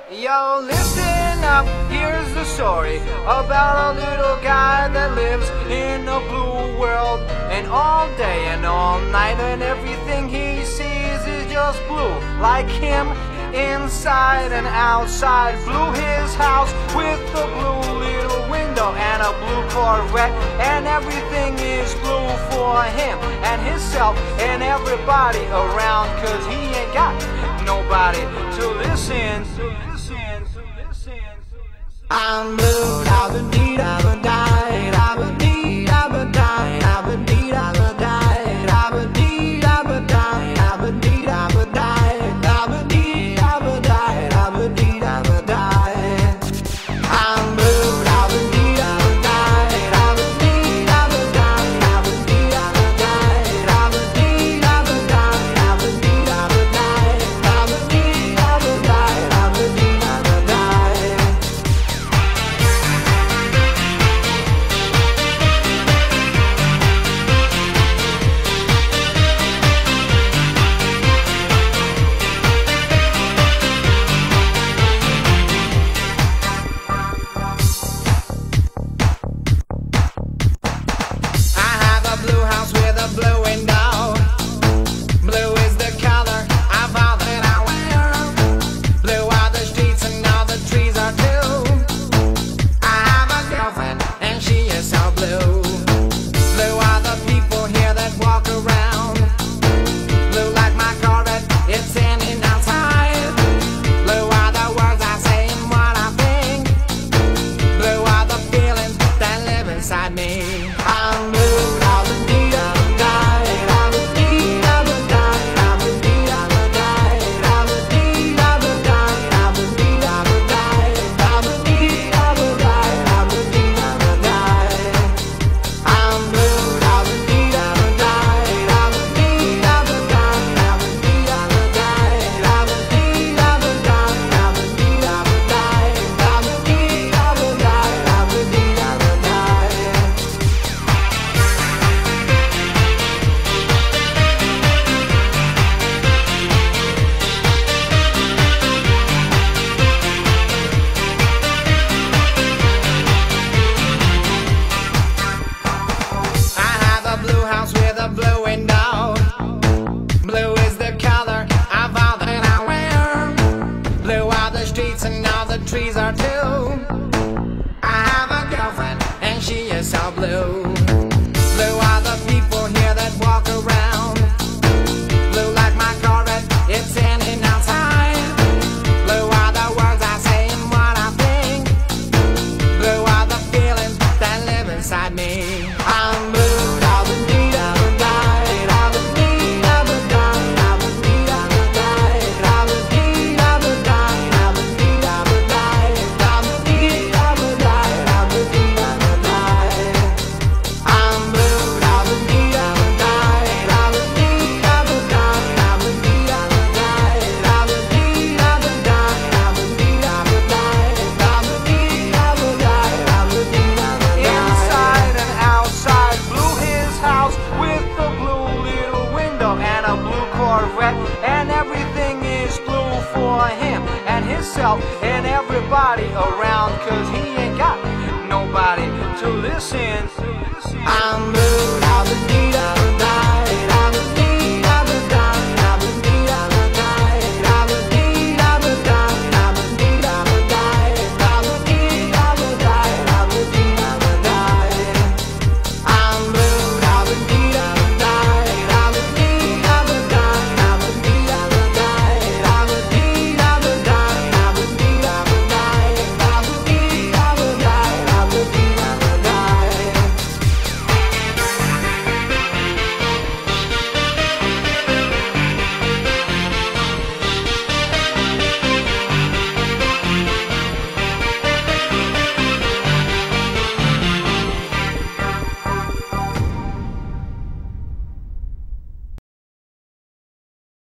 Yo, listen up, here's the story about a little guy that lives in a blue world. And all day and all night and everything he sees is just blue. Like him, inside and outside. Blue his house with a blue little window and a blue Corvette. And everything is blue for him and himself and everybody around. Cause he ain't got nobody to listen. I'm blue, I've indeed, I've died, I've indeed, I've died, I've indeed, I've died, I've indeed, I've died, I've indeed, I've died, I've indeed, I've died, I've indeed, I've died. I'm blue, I've indeed, I've died, I've indeed, I've died, I've indeed, I've died, I've indeed, I've died, I've indeed, I've died, I've indeed, I've died, I've indeed, I've died. Blue window, blue is the color of all that I wear. Blue are the streets and all the trees are too. I have a girlfriend and she is so blue. Blue are the people here that walk around. Blue like my Corvette, it's standing outside. Blue are the words I say and what I think. Blue are the feelings that live inside me. I'm blue, I'll indeed, blue window. Blue is the color of all that I wear. Blue are the streets and all the trees are too. I have a girlfriend and she is so blue. Blue are the people here that walk around. Blue like my Corvette, it's standing outside. Blue are the words I say and what I think. Blue are the feelings that live inside me. I'm blue, I'll indeed, I'll died, I'll indeed, I'll died, I'll indeed, I'll died, I'll indeed, I'll died, I'll indeed, I'll died, I'll indeed, I'll died, I'll indeed, I'll died. I'm blue, I'll indeed, I'll died, I'll indeed, I'll died, I'll indeed, I'll died, I'll indeed, I'll died, I'll indeed, I'll died, I'll indeed, I'll died, I'll indeed, I'll died. Inside and outside, blue his house with a blue little window and a blue Corvette, and everything is blue for him and himself and everybody around. Cause he ain't got nobody to listen. I'm blue, I'll indeed,